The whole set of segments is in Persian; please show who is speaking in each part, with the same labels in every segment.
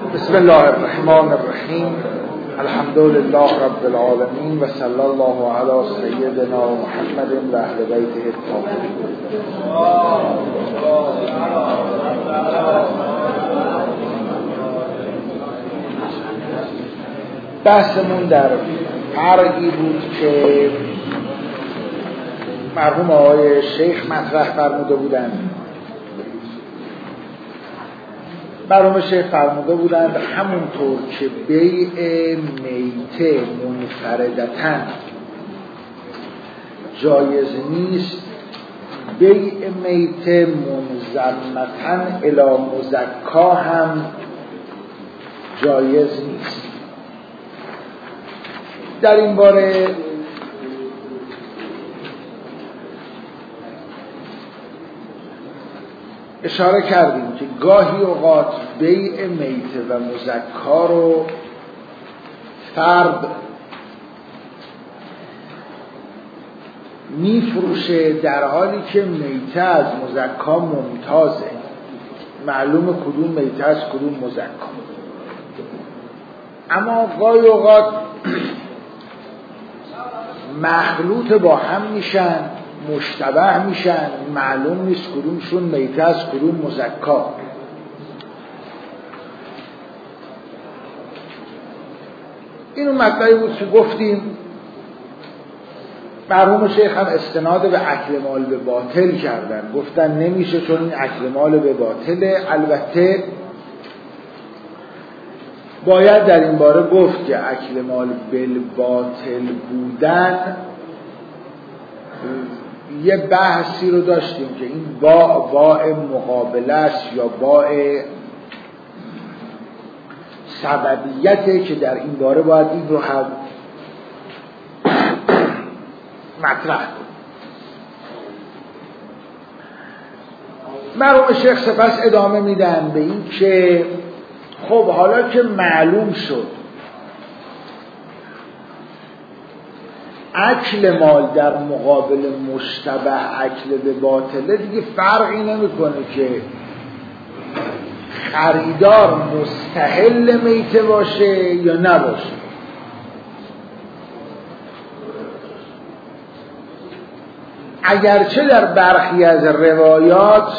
Speaker 1: بسم الله الرحمن الرحیم. الحمد لله رب العالمین و صلی الله علی سیدنا محمد و اهل بیته الطاهرین. بحثمون در فرعی بود که مرحوم آقای شیخ مطرح فرموده بودند. مرحوم شیخ فرموده بودند همونطور که بیع میته منفردتاً جایز نیست، بیع میته منضمتاً الی مزکا هم جایز نیست. در این باره اشاره کردیم که گاهی اوقات بیع میته و مزکا رو فرد میفروشه در حالی که میته از مزکا ممتازه، معلوم کدوم میته از کدوم مزکا. اما گاهی اوقات مخلوط با هم میشن، مشتبه میشن، معلوم نیست کدومشون میته از کدوم مزکا. اینو مطلبی بود که گفتیم. مرحوم شیخ هم استناد به اکل مال به باطل کردن، گفتن نمیشه چون این اکل مال به باطله. البته باید در این باره گفت که اکل مال بالباطل بودن یه بحثی رو داشتیم که این باء مقابله است یا باء سببیته که در این باره باید این رو هم مطرح کنیم. مرحوم شیخ سپس ادامه میدن به این که خب حالا که معلوم شد اکل مال در مقابل مشتبه اکل به باطله، دیگه فرقی نمیکنه که خریدار مستحل میته باشه یا نباشه. اگرچه در برخی از روایات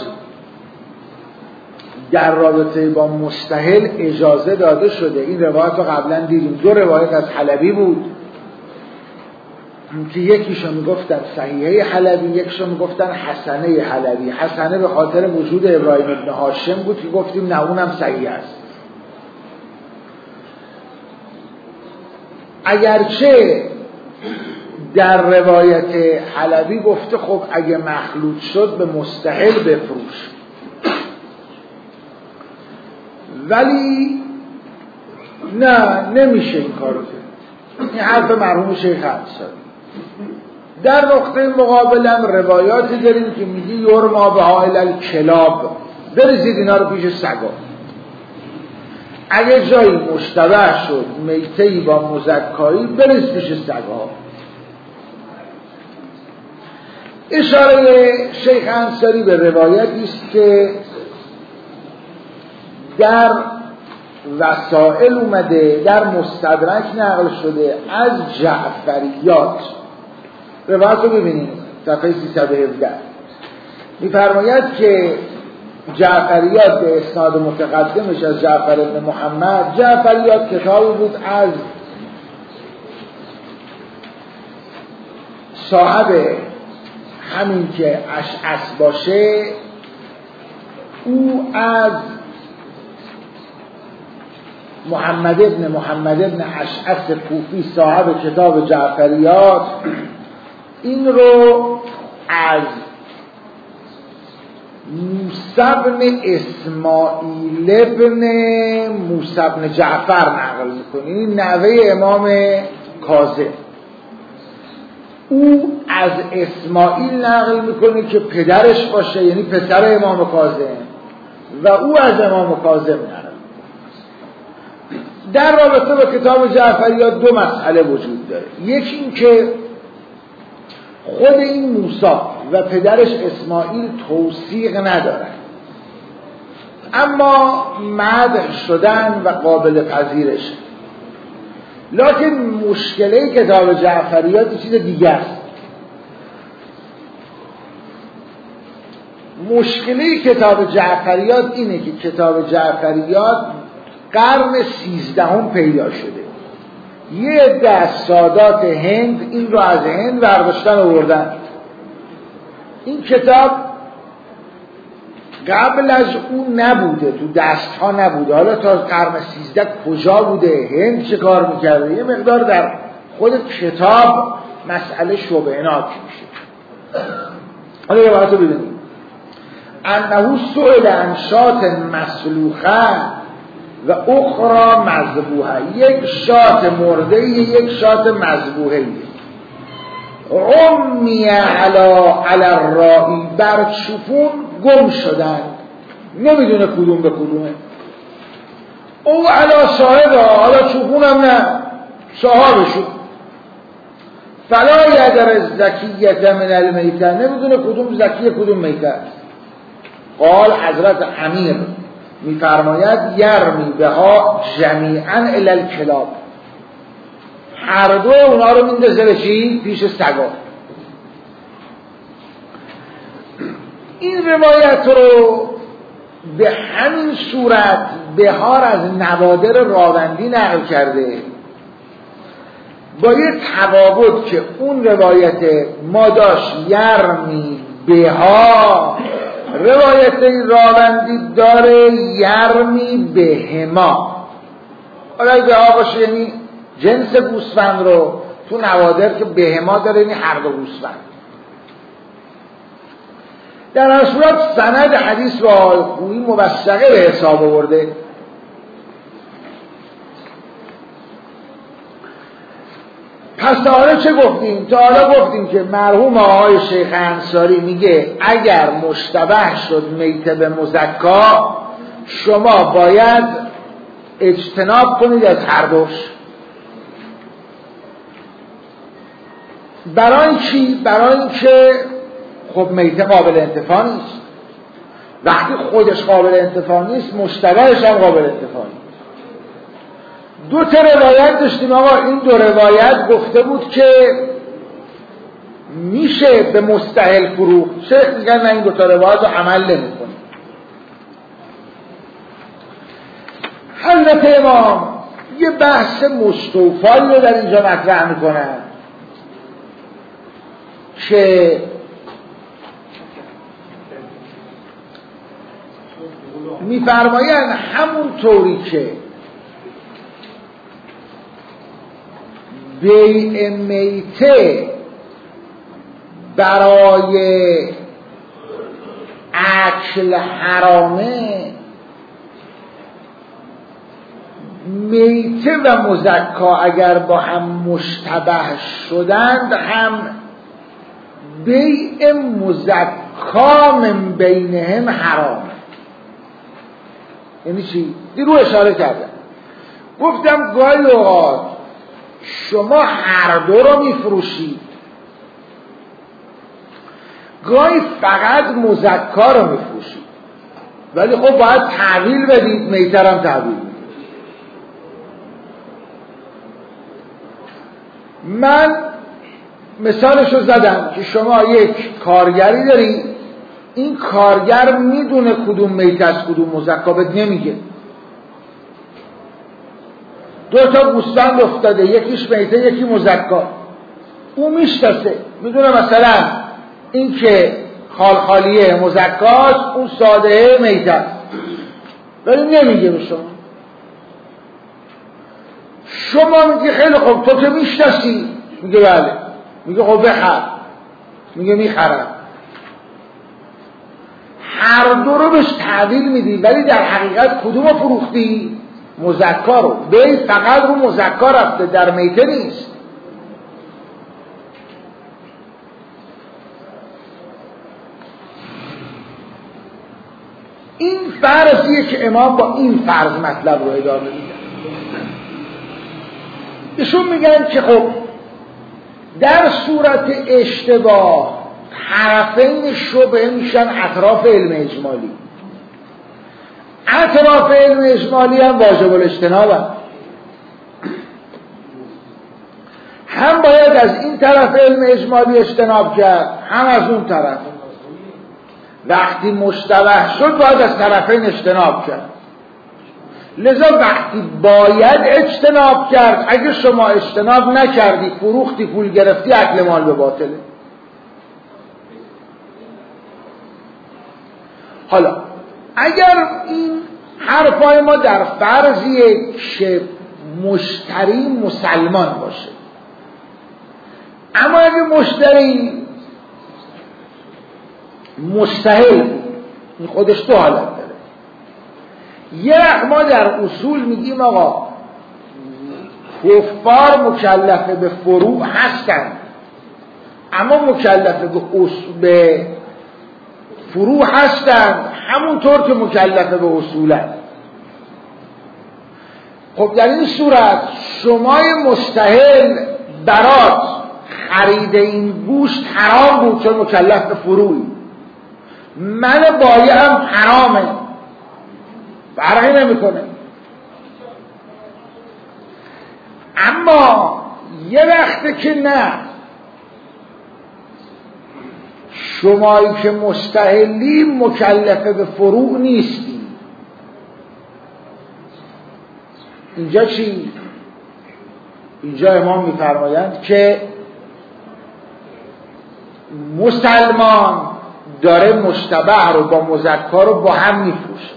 Speaker 1: در رابطه با مستحل اجازه داده شده. این روایات رو قبلا دیدیم، دو روایت از حلبی بود که یکیشو میگفتن صحیحه حلبی، یکیشو میگفتن حسنه حلبی. حسنه به خاطر وجود ابراهیم ابن هاشم بود که گفتیم نه اونم صحیح است. اگرچه در روایت حلبی گفته خب اگه مخلوط شد به مستحل بفروش، ولی نه نمیشه این کارو کرد. این حرف مرحوم شیخ انصاری. در نقطه مقابل هم روایاتی داریم که میگی یرما به حائل الکلاب، بریزید اینا رو پیش سگا. اگه جایی مشتبه شد میتهی با مزکایی، بریز پیش سگا. اشاره شیخ انصاری به روایتی است که در وسائل اومده، در مستدرک نقل شده از جعفریات. روایت رو ببینید صفحه 317. می‌فرماید که جعفریات به اسناد متقدمش از جعفر بن محمد. جعفریات کتابی بود از صاحب همین که اشعث باشه، او از محمد ابن اشعث کوفی صاحب کتاب جعفریات این رو از موسی بن اسماعیل ابن موسی بن جعفر نقل میکنه. این نوه امام کاظم. او از اسماعیل نقل میکنه که پدرش باشه، یعنی پسر امام کاظم، و او از امام کاظم نقل. در رابطه با کتاب جعفریات دو مسئله وجود داره. یکی این که خود این موسی و پدرش اسماعیل توثیق ندارن. اما مدح شدن و قابل پذیرش. لکن مشکله کتاب جعفریات چیز دیگه است. مشکله کتاب جعفریات اینه که کتاب جعفریات قرن 13 پیدا شده. یه عده از سادات هند این رو از هند برداشتن آوردن. این کتاب قبل از اون نبوده، تو دست ها نبوده. حالا تا قرن 13 کجا بوده، هند چه کار میکرده، یه مقدار در خود کتاب مسئله شبهناک میشه. حالا یه وقت رو ببینیم. انه سئل عن شاة مسلوخه و اخرى مذبوحه. یک شاة مرده، یک شاة مذبوحه. عمی علی الرائی، بر چوپون گم شدن، نمیدونه کدوم به کدومه. او علی صاحبه، حالا چوپون هم نه، صاحبشون. فلا یدر زکیت من المیته، نمیدونه کدوم زکیه کدوم میته است. قال حضرت امیر میفرماید یرمی بها جمیعا الی الکلاب، هر دو اونا رو میندازه به چی؟ پیش سگا. این روایت رو به همین صورت بهار از نوادر راوندی نقل کرده، با یه تفاوت که اون روایت ما داشت یرمی بها، روایت راوندی داره یرمی بهما. حالا بها باشه یعنی جنس گوسفند رو، تو نوادر که بهما داره یعنی هر دو گوسفند. در هر صورت سند حدیث با خوبی موثقه به حساب آورده. پس تا حالا چه گفتیم؟ تا حالا گفتیم که مرحوم آقای شیخ انصاری میگه اگر مشتبه شد میته به مزکا، شما باید اجتناب کنید از هر دوش. برای چی؟ برای اینکه خب میته قابل انتفاع نیست. وقتی خودش قابل انتفاع نیست، مشتبهش هم قابل انتفاع نیست. دو تا روایت داشتیم آقا. این دو روایت گفته بود که میشه به مستحل فروخت. شیخ میگن نه، این دو تا روایت رو عمل نمی‌کنه. حضرت امام یه بحث مستوفایی رو در اینجا مطرح میکنن که میفرمایند همون طوری که بیع میته برای اکل حرامه، میته و مزکا اگر با هم مشتبه شدند، هم بیع مزکا من بینهم حرامه. یعنی چی؟ دیرو اشاره کردم، گفتم گاهی اوقات شما هر دو رو میفروشید، گاهی فقط مزکا رو میفروشید، ولی خب باید تحویل بدید، میتر هم تحویل بدید. من مثالشو زدم که شما یک کارگری داری، این کارگر میدونه کدوم میته از کدوم مزکا، بهت نمیگه. دو تا گوسفند افتاده، یکیش میته یکی مزکا، او میشناسه، میدونه مثلا این که خالخالیه مزکاست، اون ساده میته، ولی نمیگه به شما. شما میگه خیلی خوب، تو که میشناسی، میگه بله، میگه خب بخر، میگه میخرم. هر دو رو بهش تحویل میدی، ولی در حقیقت کدوم رو فروختی؟ مزکا رو. بیع فقط رو مزکا رفته، در میته نیست. این فرضیه که امام با این فرض مطلب رو ادامه میدن. ایشون میگن که خب در صورت اشتباه طرفین شبهه میشن اطراف علم اجمالی. اطراف علم اجمالی هم واجب الاجتناب هم باید از این طرف علم اجمالی اجتناب کرد هم از اون طرف. وقتی مشتبه شد باید از طرفین اجتناب کرد. لذا وقتی باید اجتناب کرد، اگه شما اجتناب نکردی فروختی پول گرفتی اکل مال به باطله. حالا اگر این حرفای ما در فرضیه که مشتری مسلمان باشه، اما اگه مشتری مستحل، این خودش دو حالت داره. یه وقت ما در اصول میگیم آقا کفار مکلف به فروع هستن اما مکلف به فروع هستن همونطور که مکلف به اصولن. خب در این صورت شمای مستحل برات خرید این گوشت حرام بود چون مکلف به فروعی، من بایعم حرامه، فرقی نمیکنه. اما یه وقته که نه، شمایی که مستحلی مکلفه به فروع نیستی. اینجا چی؟ اینجا امام میفرمایند که مسلمان داره مشتبه رو با مزکا رو با هم میفروشه.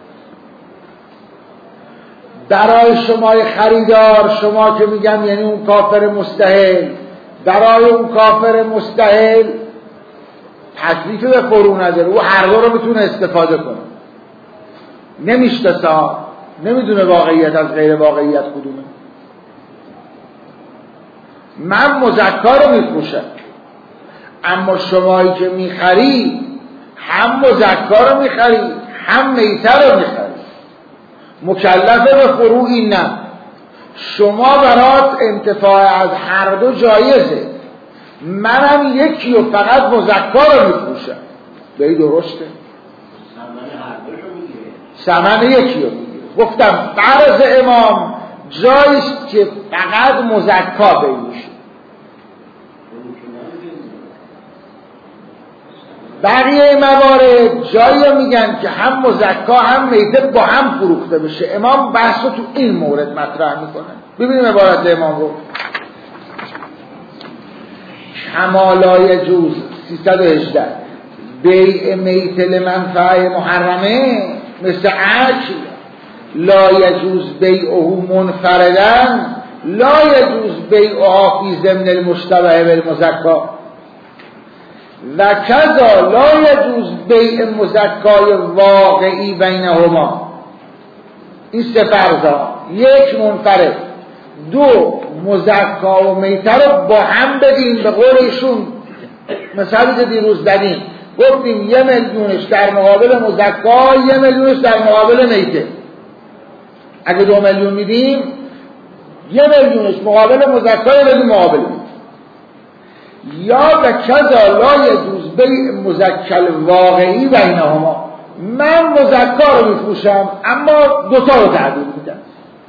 Speaker 1: برای شمای خریدار، شما که میگم یعنی اون کافر مستحل، برای اون کافر مستحل تکلیف به فروع نداره، او هر دو رو میتونه استفاده کنه. نمیشناسه، نمیدونه واقعیت از غیر واقعیت کدومه. من مزکا رو میفروشم، اما شمایی که میخری هم مزکا رو میخری هم میته رو میخری، مکلفه به فروعی نه. شما برات انتفاع از هر دو جایزه، منم یکی و فقط مزکا رو میفروشم. به این درسته؟ ثمن یکی رو میگیره. گفتم فرض امام جاییست که فقط مزکا بینشه. بقیه موارد جایی میگن که هم مزکا هم میته با هم فروخته بشه. امام بحث رو تو این مورد مطرح میکنن. ببینیم عبارت امام رو. کما لا یجوز 318 بیع میت لمنفعه محرمه مثل اکل لا یجوز بیعه منفردا لا یجوز بیعها فی ضمن المشتبه بالمزکا و کذا لا یجوز بیع مزکای واقعی بینهما. این سه فرضا: یک منفرد، دو مزکا و میته رو با هم بدیم. به قول ایشون مثلا که دیروز دادیم گفتیم 1 میلیونش در مقابل مزکا، 1 میلیونش در مقابل میته. اگه 2 میلیون میدیم 1 میلیونش مقابل مزکا، 1 میلیون مقابل میته. یا و کذا لا یجوز بیع مزکل واقعی بینهما، من مزکا رو میفروشم اما دوتا رو تعدیل میدم.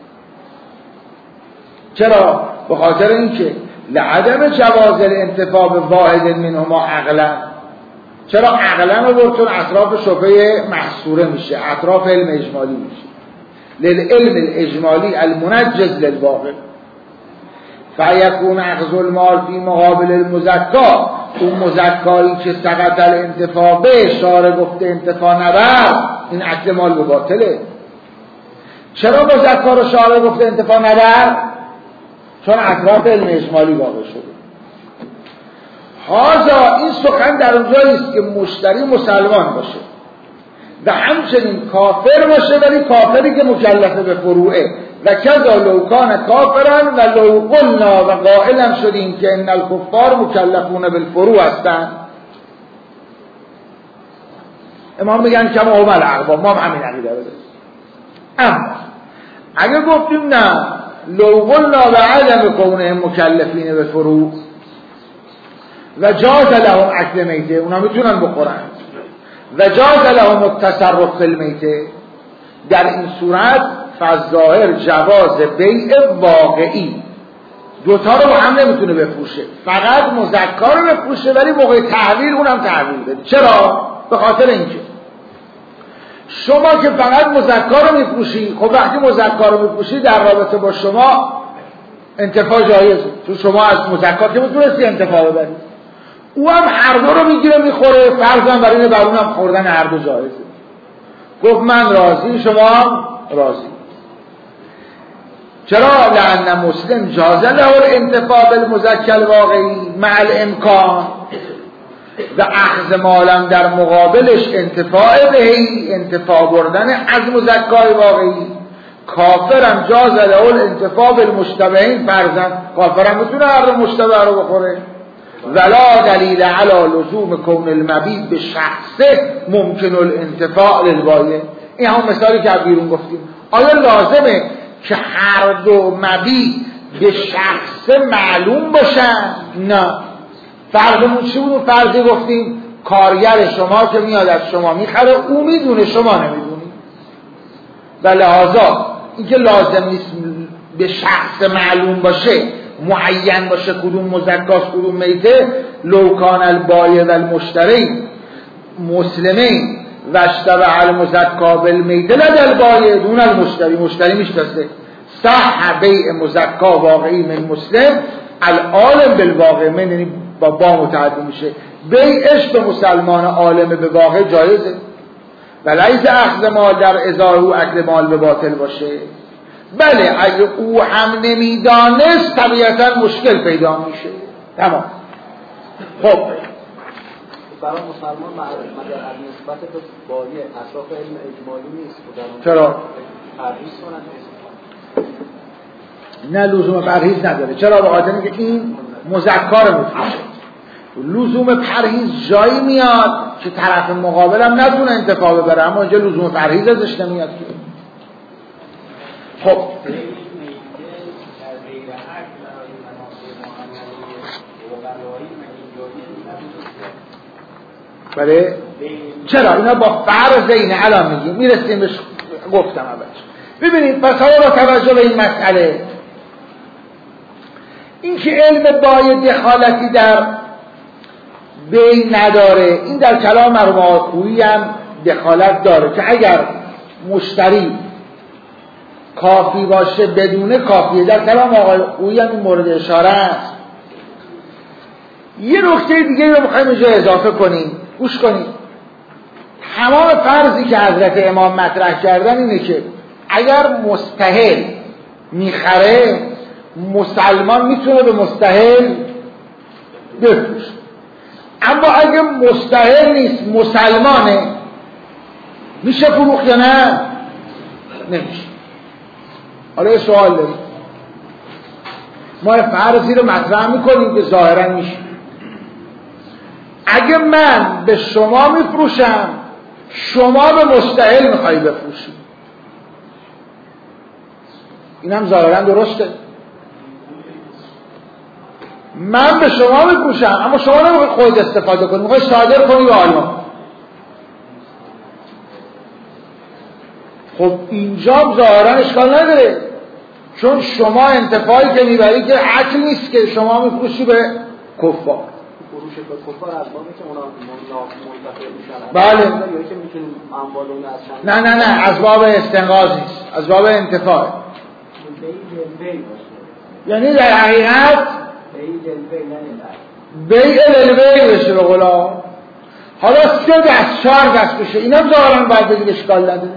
Speaker 1: چرا؟ به خاطر اینکه لعدم جواز الانتفاع به واحد منهما عقلا. چرا عقلا رو برد؟ چون اطراف شبهه محصوره میشه، اطراف علم اجمالی میشه. للعلم الاجمالی المنجز للواقع فیکون اخذ المال فی مقابل المزکا. اون مزکایی که سقط الانتفاع به شارع گفته انتفاع نبر، این اکل مال به باطله. چرا مزکا رو شارع گفته انتفاع نبر؟ چون اطراف علم اجمالی واقع شده. هذا این سخن در اونجایی است که مشتری مسلمان باشه و همچنین کافر باشه، ولی کافری که مکلف به فروعه. و کذا لو کان کافرن و لو قلنا و قائلم شدیم که ان الکفار مکلفون بالفروع هستن. امام میگن کما هم الارباب، ما هم همین عقیده داریم. اما اگه گفتیم نه لو قلنا و عدم کونهم مکلفین به فروع و جاز لهم اکل میته، اونا میتونن بخورن، و جاز لهم التصرف فی المیته، در این صورت فظاهر جواز بیع واقعی، دوتا رو با هم نمیتونه بفروشه، فقط مذکر رو بفروشه ولی موقع تحویل اونم تحویل بده. چرا؟ به خاطر اینکه شما که فقط مذکر رو میفروشی، خب وقتی مذکر رو میفروشی در رابطه با شما انتفاع جایزه، تو شما از مذکر که میتونستی انتفاع ببری، او هم هر دو رو میگیره میخوره، فرضاً برای این برونم خوردن هر دو جایزه. گفت من راضی، شما هم راضی. چرا؟ لأن مسلم جاز له الانتفاع بالمذکر واقعی مع الامکان و اخذ مالم در مقابلش انتفاع بهی، انتفاع بردن از مذکر واقعی. کافرم جاز له الانتفاع بالمشتبهین، فرضاً کافرم میتونه هر دو مشتبه رو بخوره. ولا دلیل علی لزوم کون المبیع به شخصه ممکن الانتفاع للبایع. این هم مثالی که بیرون گفتیم. آیا لازمه که هر دو مبیع به شخص معلوم باشن؟ نه. فرضمون چی بود؟ فرضی گفتیم کارگر شما که میاد از شما میخره، او میدونه شما نمیدونی، و لحاظا اینکه لازم نیست به شخص معلوم باشه، معین باشه کدوم مزکاست کدوم میته. لو کان البایع و المشتری مسلمین و اشتبه المزکا بالمیته لدى البایع دون المشتری، مشتری میشناسه صح بیع مزکا واقعی من مسلم العالم بالواقع، من یعنی با متعدی میشه، بیعش به مسلمان عالم به واقع جایزه. و لیس اخذ مال در ازای او اکل مال به باطل باشه. بله اگه او هم نمیدانست طبیعتا مشکل پیدا میشه. تمام. خب
Speaker 2: برای مسلمان مگر از نسبت به بایع اطراف علم اجمالی نیست؟
Speaker 1: چرا؟
Speaker 2: پرهیز کنند؟
Speaker 1: نه لزوم پرهیز نداره. چرا؟ به خاطر اینکه این مذکر میفروشه. لزوم پرهیز جایی میاد که طرف مقابل هم نتونه انتفاع ببره، اما اینجا لزوم پرهیز ازش نمیاد. خب بله چرا؟ اینا با فرض اینه الان میگیم، میرسیم بهش، گفتم اولش. ببینید پس حالا با توجه به این مسئله، این که علم بایع دخالتی در بین نداره، این در کلام مرحوم آقایی هم دخالت داره که اگر مشتری کافی باشه بدونه کافیه. در کلام آقایی هم این مورد اشاره است. یه نکته دیگه رو میخوایم اینجا اضافه کنیم، گوش کنیم. تمام فرضی که حضرت امام مطرح کردن اینه که اگر مستحل میخره، مسلمان میتونه به مستحل بفروشه. اما اگه مستحل نیست، مسلمانه، میشه فروخت یا نه؟ نمیشه. حالا یه سوال داریم، ما فرضی رو مطرح میکنیم که ظاهرا میشه. اگه من به شما میفروشم، شما به مستحل میخوایی بفروشی، اینم ظاهرا درسته. من به شما میفروشم اما شما نمیخوای خود استفاده کنی، میخوای صادر کنی به آلمان. خب اینجا ظاهرا اشکال نداره، چون شما انتفاعی که میبری که حق نیست که شما میفروشی به کفار.
Speaker 2: فروش به کفار از بابی که اونا منتفع میشن.
Speaker 1: بله.
Speaker 2: یا که میتونیم اموال اون از
Speaker 1: نه از باب استنقاض نیست، از باب انتفاع. یعنی در حقیقت بیع للبیع بشه به قولا. حالا 3 دست 4 دست بشه، اینا ظاهرا باید بگید اشکال نداره.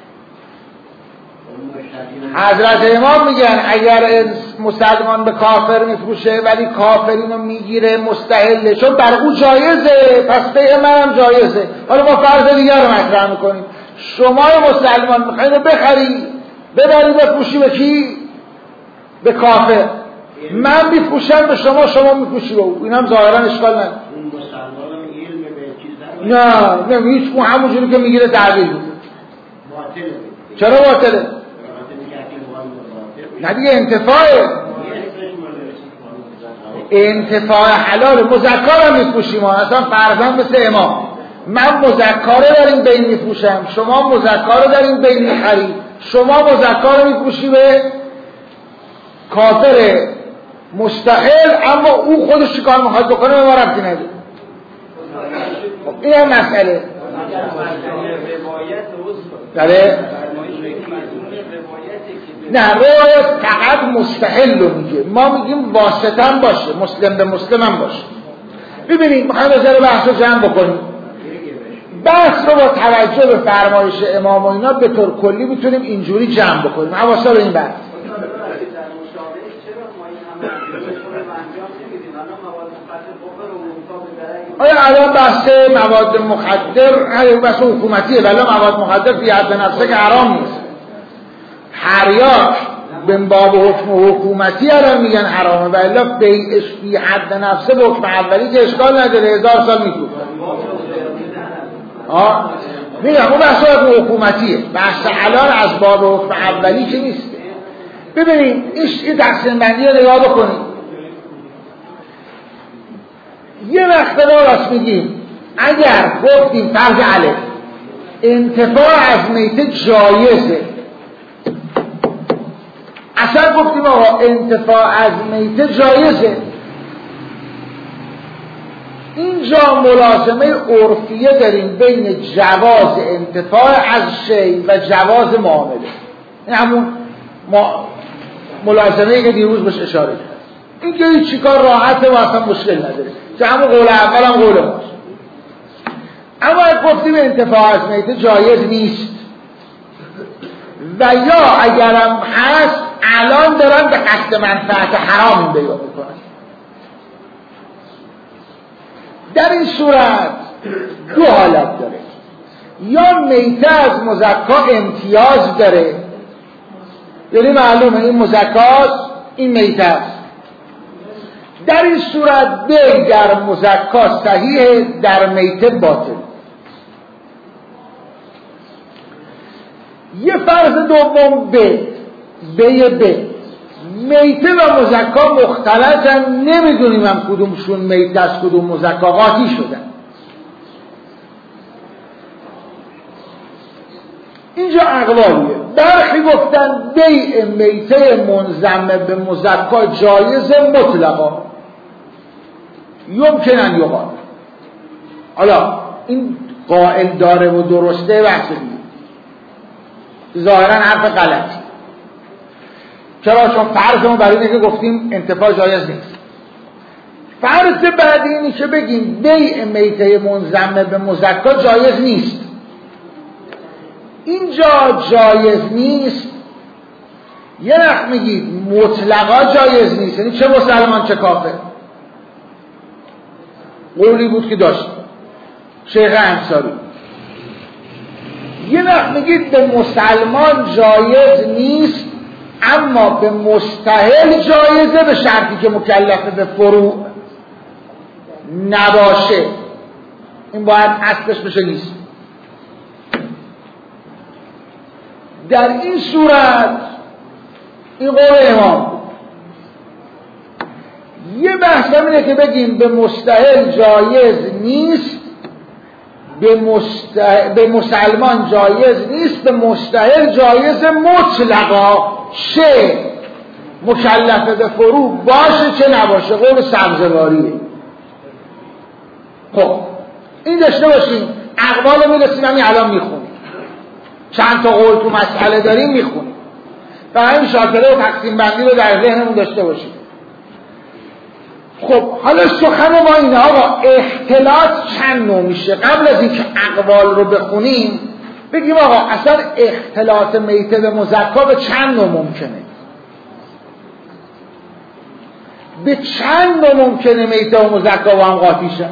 Speaker 1: حضرت امام میگن اگر مسلمان به کافر میفروشه ولی کافر اینو میگیره مستحله، چون بر او جایزه، پس بیع منم جایزه. حالا ما فرض دیگر رو مطرح میکنیم، شما مسلمان میخواین بخری ببری بفروشی به کی؟ به کافر. من میفروشم به شما، شما میفروشی به او، اینم ظاهرا اشکال نداره. نه هیچ اون همونجوری که میگیره تعبیر میده. چرا باطله؟ نه دیگه انتفاع حلال. مذکر هم میفروشیم، اصلا فرضاً مثل امام من مزکا رو در این بین میفروشم، شما مزکا رو در این بین میخرید، شما مزکا رو میفروشی به کافر مستقل، اما او خودش چی کار میخواد بکنه به ما ربطی نداره. این هم مسئله داره. نه روایت فقط مستحل رو میگه، ما میگیم واسطن باشه، مسلم به مسلم هم باشه. ببینید میخوایم بذاره بحث رو جمع بکنیم. بحث رو با توجه به فرمایش امام و اینا به طور کلی میتونیم اینجوری جمع بکنیم. حواسا به این بحث. آیا الان بحث مواد مخدر بحث حکومتیه، ولی مواد مخدر فی حد نفسه که حرام نیست. حریات به باب حکم حکومتی الان میگن حرامه، ولی بیعش فی حد نفسه به حکم اولی که اشکال نداره، 1000 سال میگه. میگم اون بحث حکم حکومتیه، بحث الان از باب حکم اولی که نیست. ببینیم این تقسیم بندی رو نگاه بکنیم. یه وقت ما راست میگیم اگر گفتیم فرض الف انتفاع از میته جایزه، اصلا گفتیم آقا انتفاع از میته جایزه، اینجا ملازمه عرفیه داریم بین جواز انتفاع از شی و جواز معامله. این همون ملازمه که دیروز بهش اشاره کرد. این که هیچ کار راحته و اصلا مشکل نداره، که همون قول اول هم قول ماست. اما گفتیم انتفاع از میته جایز نیست و یا اگرم هست الان دارن به قصد منفعت حرام این بیان میکنن. در این صورت دو حالت داره، یا میته از مزکا امتیاز داره، یعنی معلومه این مزکاست، این میته است. در این صورت بی در مزکا صحیح، در میته باطل. یه فرض دوم بی میته و مزکا مختلطن، نمیدونیم هم کدومشون میته از کدوم مزکا، قاطی شدن. اینجا اقوالیه. برخی گفتن بیع میته منضمه به مزکا جایز مطلقا، یمکنن یقال. حالا این قائل داره و درسته بحث دیگه، ظاهرا حرف غلطی. چرا؟ چون فرضمون برای اینه که گفتیم انتفاع جایز نیست. فرض بعدی اینه که بگیم بیع میته منضمه به مزکا جایز نیست. اینجا جایز نیست، یه وقت میگید مطلقا جایز نیست، یعنی چه مسلمان چه کافر. قولی بود که داشت شیخ انصاری. یه وقت میگید به مسلمان جایز نیست اما به مستحل جایزه، به شرطی که مکلف به فروع نباشه. این باید اصلش بشه نیست. در این صورت این قول امام. یه بحث اینه که بگیم به مستحل جایز نیست، به مسلمان جایز نیست، به مستحل جایز مطلقا، چه مکلف به فروع باشه چه نباشه. قول سبزواریه. خب این داشته باشیم. اقوال میرسیم همین الان میخونیم، چند تا قول تو مسئله داریم میخونیم و همین شاکره و تقسیم بندی رو در ذهنمون داشته باشیم. خب حالا سخن ما اینه آقا اختلاط چند نوع میشه. قبل از اینکه اقوال رو بخونیم بگیم آقا اصلا اختلاط میته به مزکا به چند نوع ممکنه، به چند نوع ممکنه میته و مزکا با هم قاطی شن.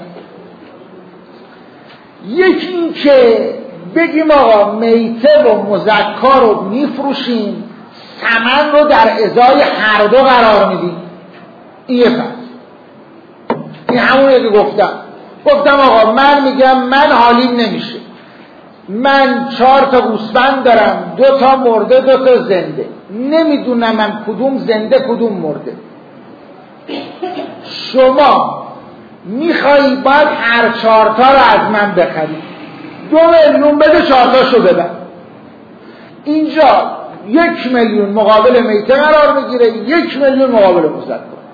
Speaker 1: یکی این که بگیم آقا میته و مزکا رو میفروشیم، ثمن رو در ازای هر دو قرار میدیم. این یه فرض. این همونه که گفتم آقا من میگم من حالیم نمیشه، من 4 تا گوسفند دارم، 2 تا مرده 2 تا زنده، نمیدونم من کدوم زنده کدوم مرده. شما میخوایی باید هر 4 تا رو از من بخری، 2 میلیون بده 4 تاشو ببر. اینجا 1 میلیون مقابل میته قرار میگیره، 1 میلیون مقابل مزکا.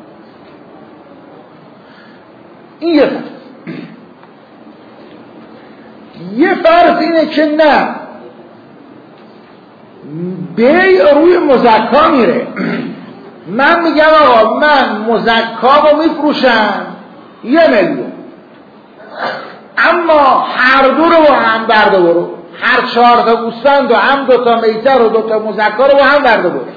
Speaker 1: این یه فرض. یه فرض اینه که نه، بیع روی مزکا میره. من میگم آقا من مزکا رو میفروشم 1 میلیون، اما هر دو رو با هم برده برو، هر 4 تا گوسفند و هم 2 تا میته رو 2 تا مزکا رو با هم برده برو.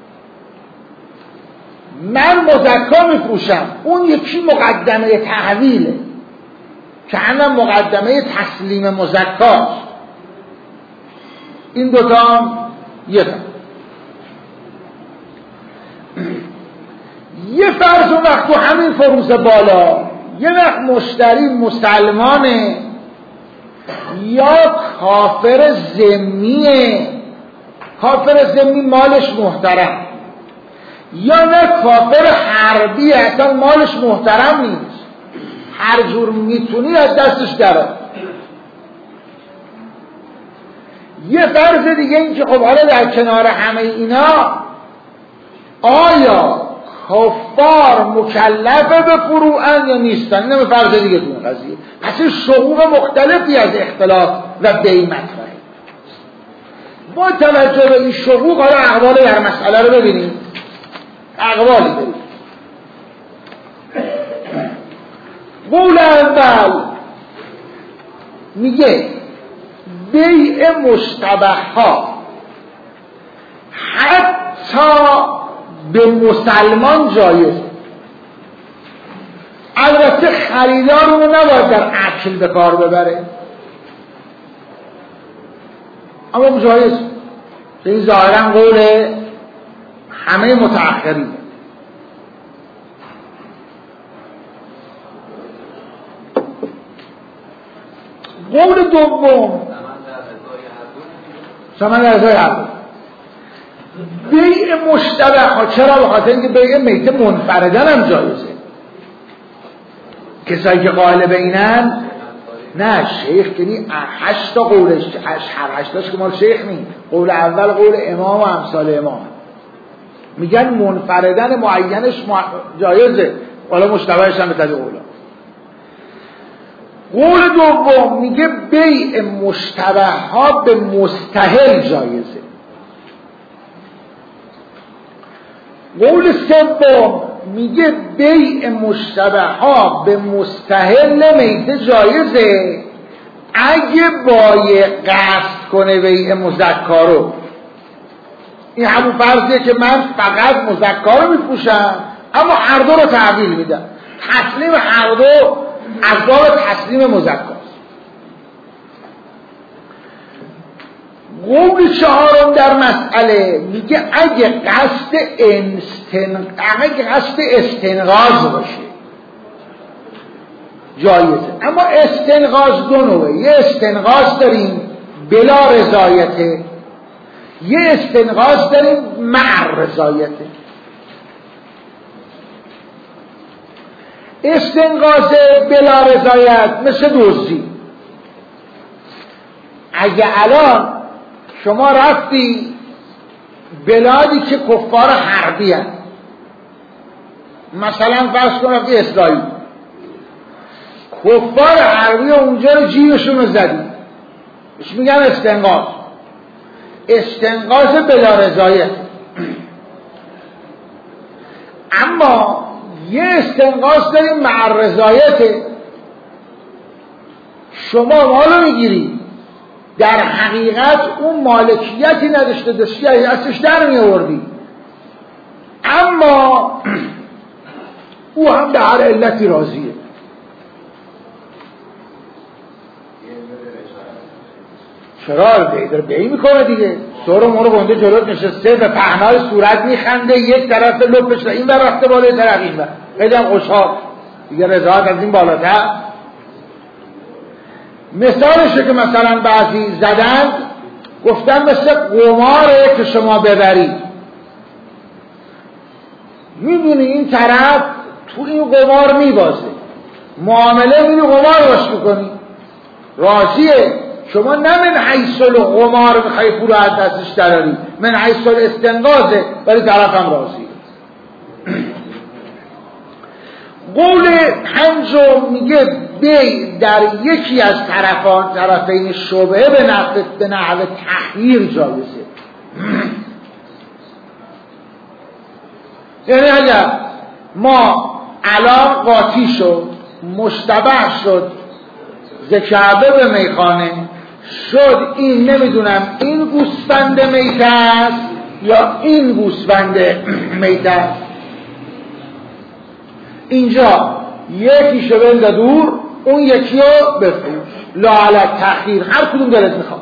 Speaker 1: من مزکا میفروشم، اون یکی مقدمه تحویله که همون مقدمه تسلیم مزکاست. این 2 تا یه فرض. یه فرض اون وقت تو همین فروش بالا یه وقت مشتری مسلمانه یا کافر ذمیه، کافر ذمی مالش محترم، یا نه کافر حربی اصلا مالش محترم نیست، هر جور میتونی از دستش درآ. یه فرض دیگه این که خب حالا در کنار همه اینا آیا کفار مکلفه به فروعن یا نیستن؟ اینه فرض دیگه تو این قضیه. پس این شقوق مختلفی از اختلاف و بیع مطرحه. با توجه به این شقوق حالا اقوال در مسئله رو ببینیم. اقوالی داریم. قول اول میگه بیع مشتبه ها حتی به مسلمان جایز، البته خریدار رو نباید در اکل به کار ببره، اما جایز. این ظاهرا قول همه متأخرین. قول دوم ثمن در ازای هر دو. بیع مشتبه ها چرا؟ بخاطر اینکه بیع میته منفردن هم جایزه. کسایی که قائل به اینن نه شیخ کنی 8 تا قولش، هر 8 تاش که مال شیخ نی، قول اول قول امام و امثال امام میگن منفردن معینش جایزه، حالا مشتبهش هم به طریق قولا. قول دوم میگه بیع مشتبه ها به مستحل جایزه. قول سوم میگه بیع مشتبه ها به مستحل میته جایزه اگه بایع قصد کنه بیع مزکا رو. این همون فرضیه که من فقط مزکا رو میفروشم اما هر دو رو تحویل میدم. تسلیم هر دو از باب تسلیم مزکاست. قول چهارم در مسئله میگه اگه قصد استنقاض باشه جایزه. اما استنقاض دو نوعه، یه استنقاض داریم بلا رضایته، یه استنقاض داریم مع رضایته. استنقاض بلا رضایت مثل دزدی. اگه الان شما رفتی بلادی که کفار حربی هست، مثلا فرض کن رفتی اسرائیل، کفار حربی اونجا رو جیبشون رو زدی، بهش میگن استنقاض. استنقاض بلا رضایت. اما یه استنقاض داریم مع رضایت. شما مالو میگیری، در حقیقت اون مالکیتی نداشته، داشتی ازش در می آوردی، اما او هم به هر علتی راضیه. چرا؟ داره بیعی میکنه دیگه. سر ما رو گنده جلوت نشسته به پهنای صورت میخنده، یک طرف لپش این بر رفته بالای طرف این بر، خیلی هم خوشحال دیگه، رضایت از این بالاتر. مثالشه که مثلا بعضی زدند گفتن مثل قماره که شما ببرید، میدونی این طرف تو این قمار میبازه، معامله میری قمار باش میکنی، راضیه. شما نه من حیث القمار میخوای پول از دستش دراری، من حیث الاستنقاذه، ولی طرف هم راضیه. قول پنجم میگه بی در یکی از طرفین شبهه به نحو تحریر جایزه. یعنی اگر ما الان قاطی شد، مشتبه شد ز کعبه به میخانه، شد این نمیدونم این گوسفند میته است یا این گوسفند میته است، اینجا یکیشو بنده دور، اون یکی رو بفروش، لا علی تأخیر، هر کدوم دلت میخواد.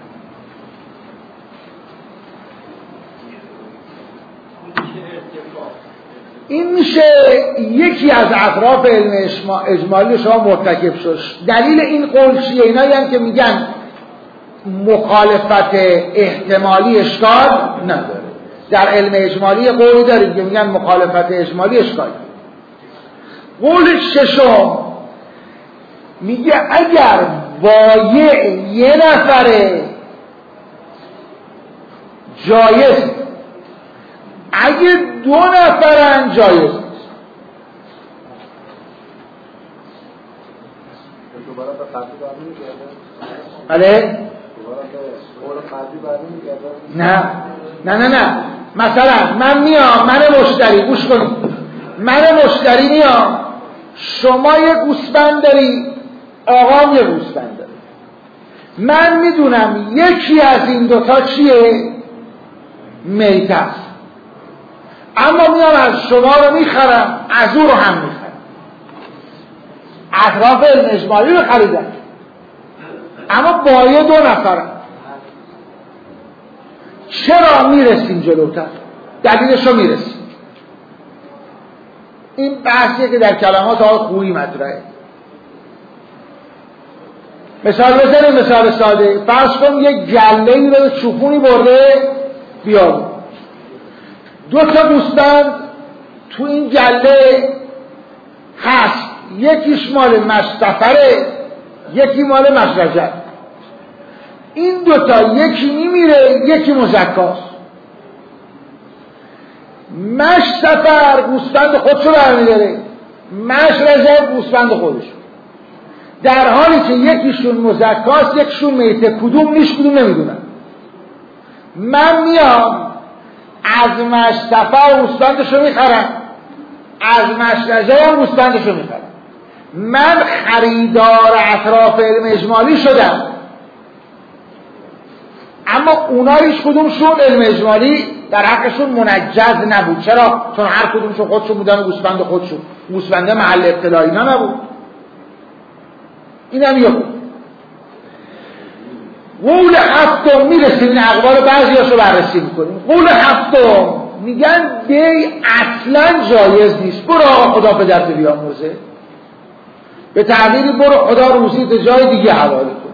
Speaker 1: این میشه یکی از اطراف علم اجمالی شما مرتکب شد. دلیل این قول چیه؟ اینایی هم که میگن مخالفت احتمالی اشکال نداره. در علم اجمالی قولی داریم که میگن مخالفت اجمالی اشکال. قول ششم میگه اگر بایع یه نفره جایز، اگه دو نفرن جایز نیست. بله؟ نه مثلا من میام، من مشتری، گوش کنید، من مشتری میام، شما یه گوسفند داری، آقام یه گوسفند داری، من میدونم یکی از این دوتا چیه؟ میته است، اما میام از شما رو میخرم، از او رو هم میخرم، اطراف علم اجمالی رو خریدم، اما بایه دو نفرم. چرا میرسیم جلوتر؟ دلیلش رو میرسیم. این بحثیه که در کلمات آقای خویی مطرحه. مثال بزنیم، مثال ساده. فرض کن یک گله‌ای رو چوپونی برده بیارو، دو تا گوسفند تو این گله هست، یکیش مال مشتفره، یکی مال مشرجه. این دوتا یکی میمیره، یکی مزکاست. مشتفر گوسفند خودشو برمیداره، مشرجه گوسفند خودشو، در حالی که یکیشون مزکاست یکیشون میته. کدوم نیش کدوم نمیدونم. من میام از مشتفر گوسفندشو میخرم، از مشرجه هم گوسفندشو میخرم. من خریدار اطراف علم اجمالی شدم، اما اونایش کدومشون علم اجمالی در حقشون منجز نبود. چرا؟ چون هر کدومشون خودشون بودن و گوسفند خودشون، گوسفنده محل ابتلا اینا نبود. این هم یه قول هفتم میرسیم، این اقوال بعضی هاشو بررسی میکنیم. قول هفتم میگن بی اصلا جایز نیست، برو آقا خدا پدرت بیامرزه، به تعبیری برو خدا روزیت جای دیگه حواله کن.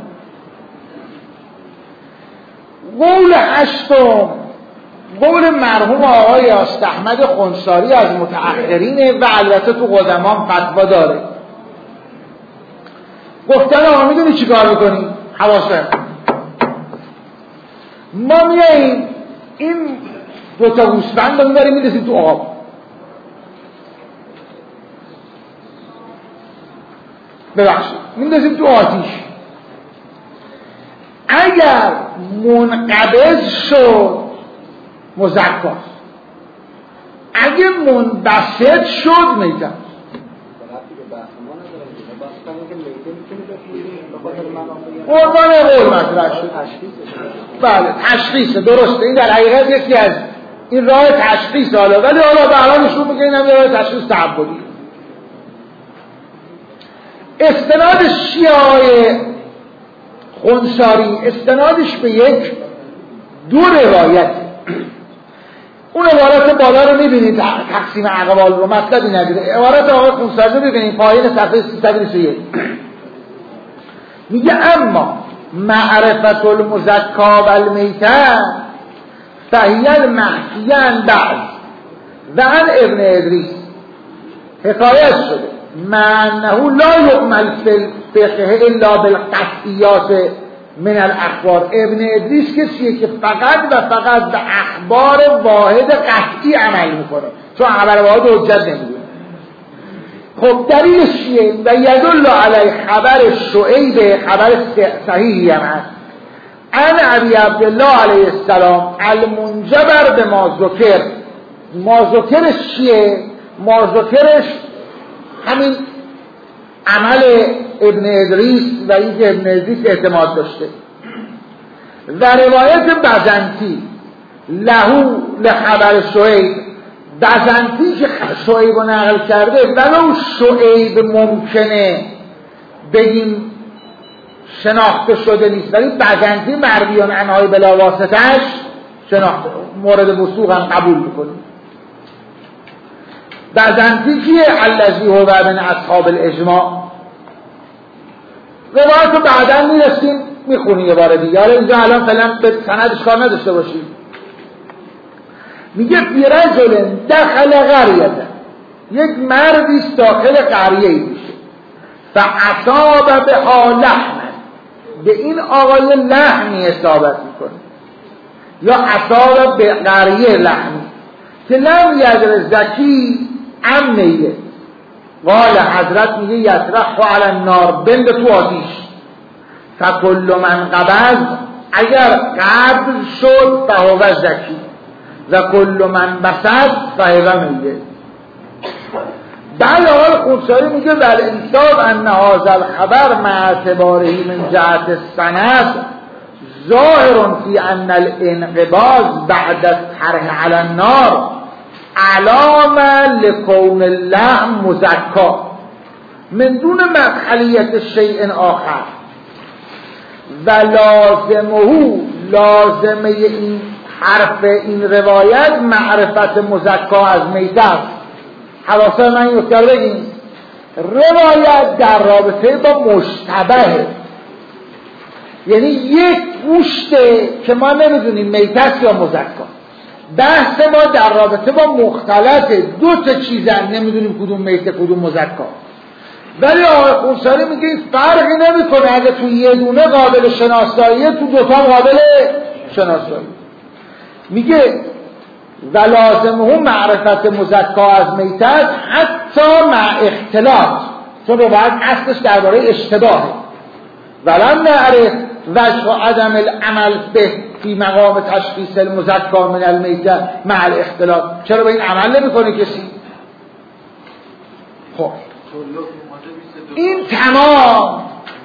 Speaker 1: قول هشتم قول مرحوم آقای آستاحمد خنثاری از متأخرینه و البته تو قدمان فتوا داره. گفتن آقا میدونی چی کار میکنی؟ حواسه ما میاییم این دوتا گوسفند رو میبریم میرسیم تو آب، ببخشید میرسیم تو آتیش. اگر منقبض شد مزکاست، اگه منبسط شد میتم. قربان قول مطرح شد. بله تشخیصه، درسته. این در حقیقت یکی از این راه تشخیص حالا، ولی حالا به حالا نشون میگه این هم یه راه تشخیص تعبدی. استناد شیعه خنثاری استنادش به دو روایت. اون عبارت بالا رو میبینید، تقسیم اقوال رو مطلبی نداره. عبارت آقای خنثاری رو ببینید پایین صفحه 321 میگه اما معرفت المزکا و المیته فهی المحکیان بعد و عن ابن ادریس حکایت شده معنه لا یعمل فی الفقه الا بالقطعیات من الاخبار. ابن ادریس کسیه که فقط و فقط به اخبار واحد قطعی عمل میکنه، چون خبر واحد حجت نمیدونه. خب دلیلش چیه؟ و یدل علی خبر شعیب، خبر صحیحی هم هست، ان ابی عبدالله علیه السلام المنجبر به ما ذکر. ما ذکرش چیه؟ ما ذکرش همین عمل ابن ادریس و این که ابن ادریس اعتماد داشته. و روایت بزنطی لهو لخبر شعیب، بزنطی که شعیب رو نقل کرده ولو شعیب ممکنه بگیم شناخته شده نیست، ولی بزنطی مرویان عنهای بلا واسطه‌اش شناخته، مورد وثوق هم قبول میکنیم. بزنطی کیه؟ الذی هو من اصحاب الاجماع. روایت رو بعدا میرسیم میخونیم یه بار دیگه، اینجا الان فعلا به سندش کار نداشته باشیم. میگه فی رجل دخل قریه، یک مردی داخل قریه ای میشه، فاصاب بها لحم، به این آقای لحمی اصابت میکنه، یا اصاب به قریه لحمی که لم یدر زکی امنیه. قال حضرت میگه یطرح علی النار، بند تو آتیش. فکل من قبض، اگر قبض شد فهو زکی و کل من بسد فهو میه. بعد آقای خونساری میگه ول انصاب ان هذا الخبر مع اعتباره من جهت السند ظاهر فی ان الانقباض بعد الطرح علی النار علامه لکون اللحم مزکا من دون مدخلیت شیء آخر. و لازمه این حرف این روایت معرفت مزکا از میته است. حواسه من این اختیار بگیم، روایت در رابطه با مشتبه، یعنی یک گوشته که ما نمیدونیم میته است یا مزکا. بحث ما در رابطه با مختلط دو تا چیزن، نمیدونیم کدوم میته کدوم مزکا. ولی آقای خونساری میگه این فرقی نمیکنه، اگه تو یه دونه قابل شناساییه تو دوتا قابل شناسایی. میگه و لازمه معرفت مزکا از میته است حتی مع اختلاط، چون روایت اصلش درباره اشتباهه. ولم نعرف وجه عدم العمل به فی مقام تشخیص المزکا من المیته مع الاختلاط. چرا به این عمل نمیکنه کسی؟ خب این تمام،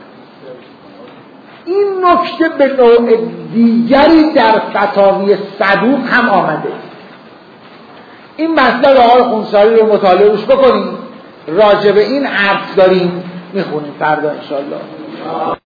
Speaker 1: این نکته به نوع دیگری در فتاوی صدوق هم آمده. این مطلب آقای خونساری رو مطالعه روش بکنیم، راجع به این حرف داریم میخونیم فردا انشاءالله.